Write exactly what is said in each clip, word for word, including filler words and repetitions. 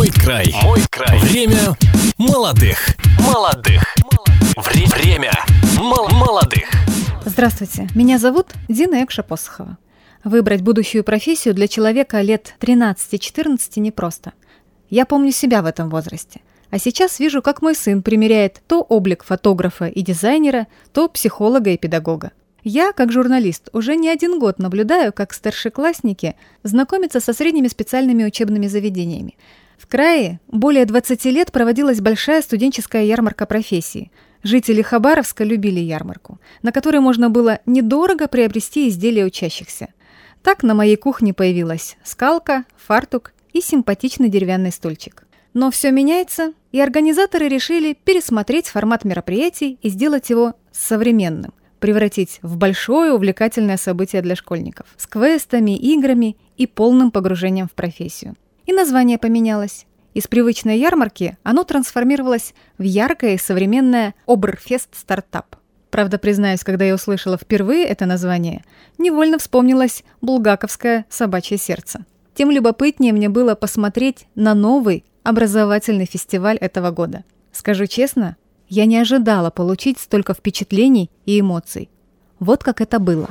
Мой край. Мой край. Время молодых. Молодых. Вре- время мол- молодых. Здравствуйте, меня зовут Дина Экша-Посохова. Выбрать будущую профессию для человека лет тринадцати-четырнадцати непросто. Я помню себя в этом возрасте. А сейчас вижу, как мой сын примеряет то облик фотографа и дизайнера, то психолога и педагога. Я, как журналист, уже не один год наблюдаю, как старшеклассники знакомятся со средними специальными учебными заведениями. В крае более двадцати лет проводилась большая студенческая ярмарка профессий. Жители Хабаровска любили ярмарку, на которой можно было недорого приобрести изделия учащихся. Так на моей кухне появилась скалка, фартук и симпатичный деревянный стульчик. Но все меняется, и организаторы решили пересмотреть формат мероприятий и сделать его современным, превратить в большое увлекательное событие для школьников с квестами, играми и полным погружением в профессию. И название поменялось. Из привычной ярмарки оно трансформировалось в яркое и современное Оберфест Стартап. Правда, признаюсь, когда я услышала впервые это название, невольно вспомнилось булгаковское собачье сердце. Тем любопытнее мне было посмотреть на новый образовательный фестиваль этого года. Скажу честно, я не ожидала получить столько впечатлений и эмоций. Вот как это было.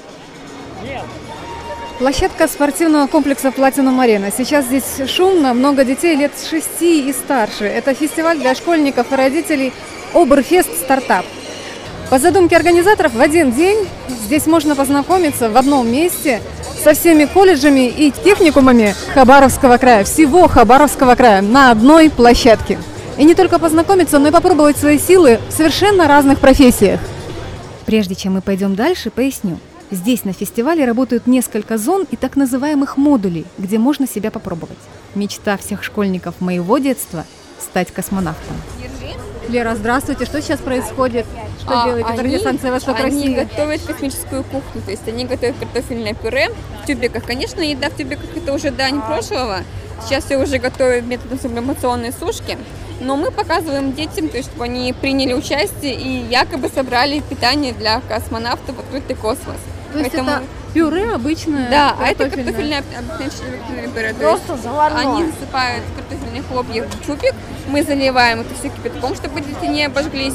Площадка спортивного комплекса Platinum Arena. Сейчас здесь шумно, много детей лет с шести и старше. Это фестиваль для школьников и родителей Оберфест Стартап. По задумке организаторов, в один день здесь можно познакомиться в одном месте со всеми колледжами и техникумами Хабаровского края, всего Хабаровского края, на одной площадке. И не только познакомиться, но и попробовать свои силы в совершенно разных профессиях. Прежде чем мы пойдем дальше, поясню. Здесь на фестивале работают несколько зон и так называемых модулей, где можно себя попробовать. Мечта всех школьников моего детства – стать космонавтом. Лера, здравствуйте. Что сейчас происходит? Что а, делаете? Радиостанция «Восток России». Они готовят космическую кухню, то есть они готовят картофельное пюре в тюбиках. Конечно, еда в тюбиках – это уже дань прошлого. Сейчас все уже готовят методом сублимационной сушки. Но мы показываем детям, то есть, чтобы они приняли участие и якобы собрали питание для космонавтов в открытый космос. То есть Поэтому... это пюре обычное? Да, а это картофельное пюре. Просто заварное. Они насыпают картофельные хлопья в тюбик, мы заливаем это все кипятком, чтобы дети не обожглись.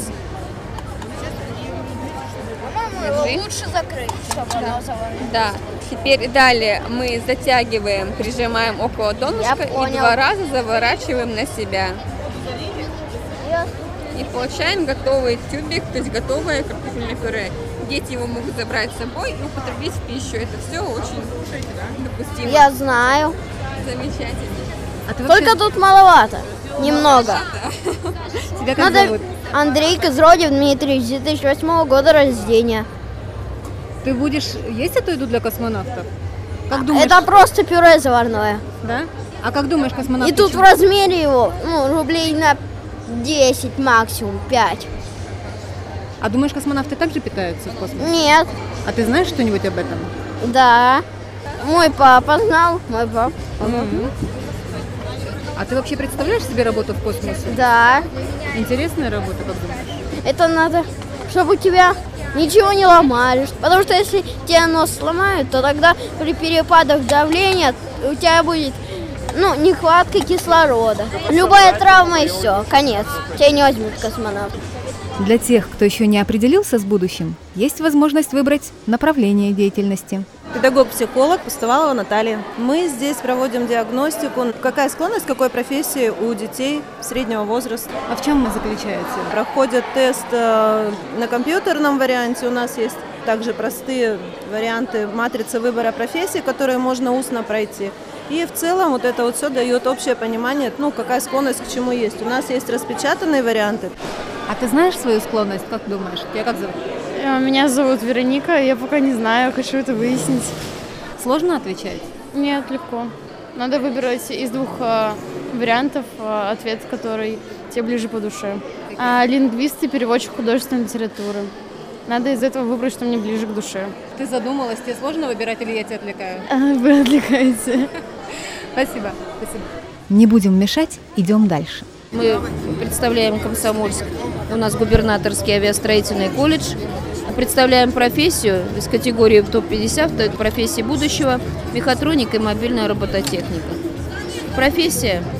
Его лучше закрыть, чтобы да. оно заварилось. Да. Теперь далее мы затягиваем, прижимаем около донышка и два раза заворачиваем на себя. И получаем готовый тюбик, то есть готовое картофельное пюре. Дети его могут забрать с собой и употребить в пищу. Это все очень допустимо. Я знаю. Замечательно. А ты Только вообще... тут маловато. Немного. Тебя как Надо... зовут? Андрей Козродев Дмитрий, две тысячи восьмого года рождения. Ты будешь есть эту еду для космонавтов? Как думаешь? Это просто пюре заварное. Да? А как думаешь, космонавты? И тут чего? в размере его, ну, рублей на десять максимум, пять. А думаешь, космонавты также питаются в космосе? Нет. А ты знаешь что-нибудь об этом? Да. Мой папа знал, мой папа. Mm-hmm. А ты вообще представляешь себе работу в космосе? Да. Интересная работа, как думаешь? Это надо, чтобы у тебя ничего не ломали. Потому что если тебе нос сломают, то тогда при перепадах давления у тебя будет, ну, нехватка кислорода. Любая травма и все, конец. Тебя не возьмут космонавт. Для тех, кто еще не определился с будущим, есть возможность выбрать направление деятельности. Педагог-психолог Пустовалова Наталья. Мы здесь проводим диагностику, какая склонность к какой профессии у детей среднего возраста. А в чем она заключается? Проходят тест на компьютерном варианте. У нас есть также простые варианты матрицы выбора профессии, которые можно устно пройти. И в целом вот это вот все дает общее понимание, ну, какая склонность к чему есть. У нас есть распечатанные варианты. А ты знаешь свою склонность, как думаешь? Тебя как зовут? Меня зовут Вероника, я пока не знаю, хочу это выяснить. Сложно отвечать? Нет, легко. Надо выбирать из двух э, вариантов э, ответ, который тебе ближе по душе. А, лингвист и переводчик художественной литературы. Надо из этого выбрать, что мне ближе к душе. Ты задумалась, тебе сложно выбирать или я тебя отвлекаю? А, вы отвлекаете. Спасибо. Спасибо. Не будем мешать, идем дальше. Мы представляем Комсомольск. У нас губернаторский авиастроительный колледж. Представляем профессию из категории топ пятьдесят, это профессии будущего, мехатроника и мобильная робототехника. Профессия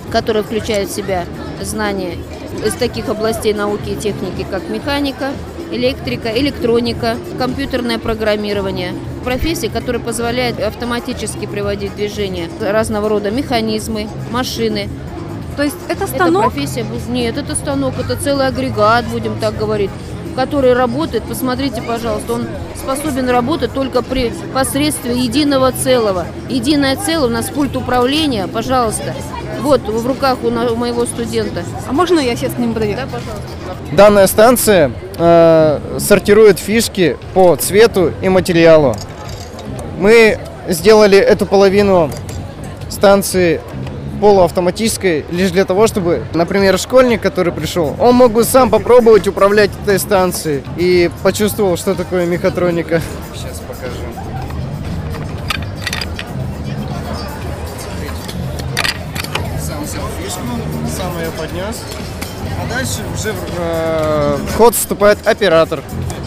которая включает в себя знания из таких областей науки и техники, как механика, электрика, электроника, компьютерное программирование. Профессия, которая позволяет автоматически приводить в движение разного рода механизмы, машины. То есть это станок? Это профессия, нет, это станок, это целый агрегат, будем так говорить, который работает, посмотрите, пожалуйста, он способен работать только при посредстве единого целого. Единое целое у нас пульт управления, пожалуйста. Вот в руках у, на, у моего студента. А можно я сейчас к ним подойду? Да, пожалуйста. Данная станция э, сортирует фишки по цвету и материалу. Мы сделали эту половину станции полуавтоматической лишь для того, чтобы, например, школьник, который пришел, он мог бы сам попробовать управлять этой станцией и почувствовал, что такое мехатроника. Сейчас покажу. Сам взял фишку, сам ее поднес, а дальше уже э, в ход вступает оператор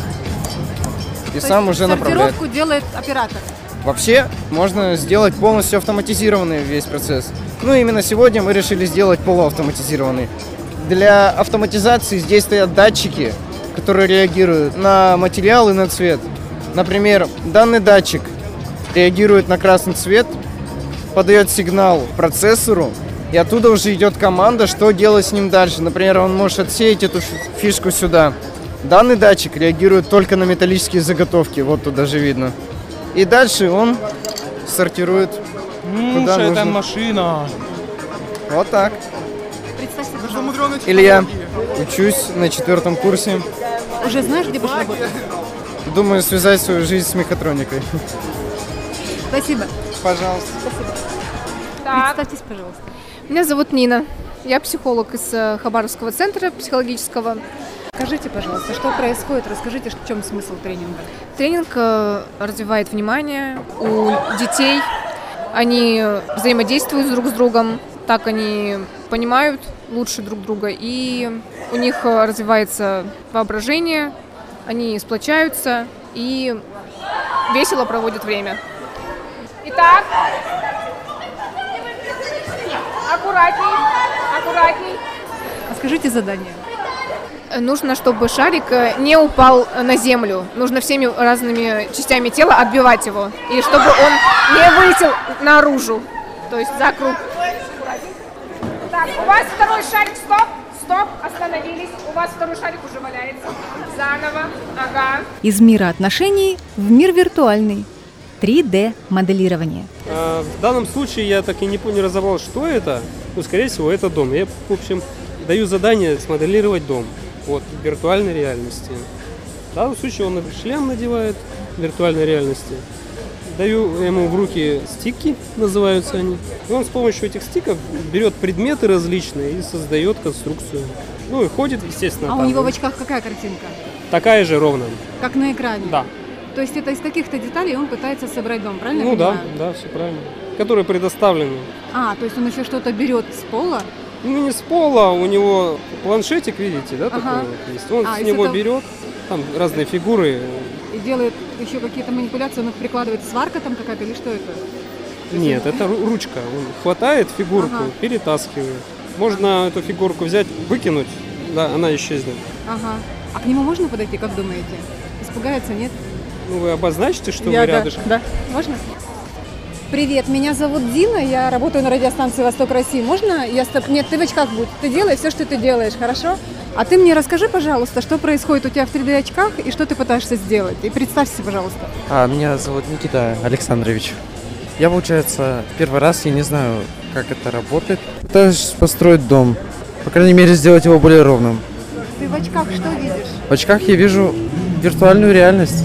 и То сам есть уже направляет. сортировку делает оператор. Вообще, можно сделать полностью автоматизированный весь процесс. Ну, именно сегодня мы решили сделать полуавтоматизированный. Для автоматизации здесь стоят датчики, которые реагируют на материал и на цвет. Например, данный датчик реагирует на красный цвет, подает сигнал процессору, и оттуда уже идет команда, что делать с ним дальше. Например, он может отсеять эту фишку сюда. Данный датчик реагирует только на металлические заготовки, вот тут даже видно. И дальше он сортирует, ну, куда нужно. Это машина. Вот так. Представьте, пожалуйста. Илья, учусь на четвертом курсе. Уже знаешь, где будешь работать? Думаю связать свою жизнь с мехатроникой. Спасибо. Пожалуйста. Так. Представьтесь, пожалуйста. Меня зовут Нина. Я психолог из Хабаровского центра психологического. Скажите, пожалуйста, что происходит? Расскажите, в чем смысл тренинга? Тренинг э, развивает внимание у детей. Они взаимодействуют друг с другом, так они понимают лучше друг друга, и у них развивается воображение, они сплочаются и весело проводят время. Итак, аккуратней, аккуратней. А скажите задание. Нужно, чтобы шарик не упал на землю. Нужно всеми разными частями тела отбивать его. И чтобы он не вылетел наружу. То есть за круг. Так, у вас второй шарик. Стоп, стоп, остановились. У вас второй шарик уже валяется. Заново, ага. Из мира отношений в мир виртуальный. три дэ моделирование. А, в данном случае я так и не, не разобрал, что это. Ну, скорее всего, это дом. Я, в общем, даю задание смоделировать дом. Вот, в виртуальной реальности. В данном случае он шлем надевает в виртуальной реальности. Даю ему в руки стики, называются они. И он с помощью этих стиков берет предметы различные и создает конструкцию. Ну и ходит, естественно. А там. у него в очках какая картинка? Такая же ровно. Как на экране? Да. То есть это из каких-то деталей он пытается собрать дом, правильно Ну я да, понимаю? да, все правильно. Которые предоставлены. А, то есть он еще что-то берет с пола? Ну не с пола, у него планшетик, видите, да, Ага. такой вот есть. Он А, с из него этого- берет, там разные фигуры. И делает еще какие-то манипуляции, он их прикладывает, сварка там какая-то или что это? Нет, это ру- ручка. Он хватает фигурку, Ага. перетаскивает. Можно эту фигурку взять, выкинуть, да, она исчезнет. Ага. А к нему можно подойти, как думаете? Испугается, нет? Ну вы обозначите, что Я, вы да, рядышком. Да. Можно? Привет, меня зовут Дина, я работаю на радиостанции «Восток России». Можно я с тобой... Нет, ты в очках будь. Ты делай все, что ты делаешь, хорошо? А ты мне расскажи, пожалуйста, что происходит у тебя в три дэ очках и что ты пытаешься сделать. И представься, пожалуйста. А, меня зовут Никита Александрович. Я, получается, первый раз, я не знаю, как это работает. Пытаюсь построить дом. По крайней мере, сделать его более ровным. Ты в очках что видишь? В очках я вижу виртуальную реальность.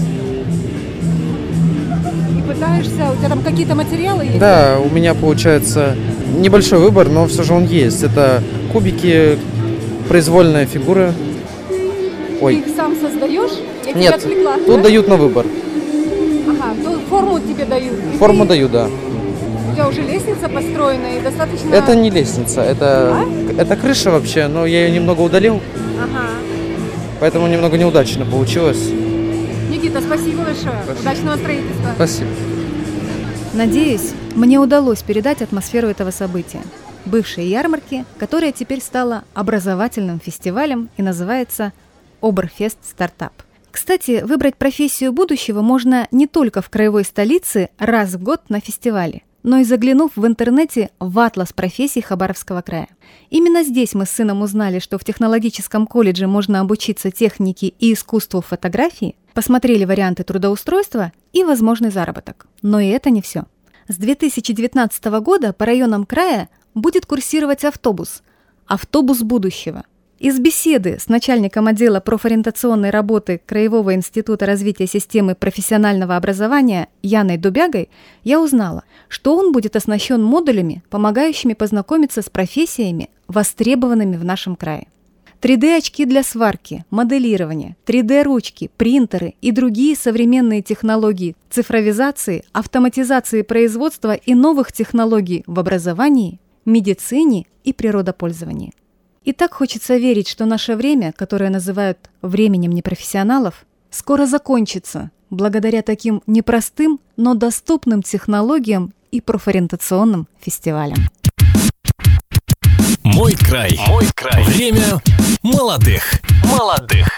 И пытаешься... У тебя там какие-то материалы есть? Да, у меня получается небольшой выбор, но все же он есть. Это кубики, произвольная фигура. Ой. Ты их сам создаешь? Я тебя Нет, отвлекла, тут да? дают на выбор. Ага, то форму тебе дают. И Форму ты- даю, да. У тебя уже лестница построена и достаточно... Это не лестница, это, А? это крыша вообще, но я ее немного удалил, Ага. поэтому немного неудачно получилось. Никита, спасибо большое. Спасибо. Удачного строительства. Спасибо. Надеюсь, мне удалось передать атмосферу этого события. бывшей ярмарки, которая теперь стала образовательным фестивалем и называется Оберфест Стартап. Кстати, выбрать профессию будущего можно не только в краевой столице раз в год на фестивале, но и заглянув в интернете в атлас профессий Хабаровского края. Именно здесь мы с сыном узнали, что в технологическом колледже можно обучиться технике и искусству фотографии, посмотрели варианты трудоустройства и возможный заработок. Но и это не все. С две тысячи девятнадцатого года по районам края будет курсировать автобус «Автобус будущего». Из беседы с начальником отдела профориентационной работы Краевого института развития системы профессионального образования Яной Дубягой я узнала, что он будет оснащен модулями, помогающими познакомиться с профессиями, востребованными в нашем крае. три дэ-очки для сварки, моделирования, три дэ-ручки, принтеры и другие современные технологии цифровизации, автоматизации производства и новых технологий в образовании, медицине и природопользовании. И так хочется верить, что наше время, которое называют временем непрофессионалов, скоро закончится благодаря таким непростым, но доступным технологиям и профориентационным фестивалям. Мой край. Мой край. Время молодых. Молодых.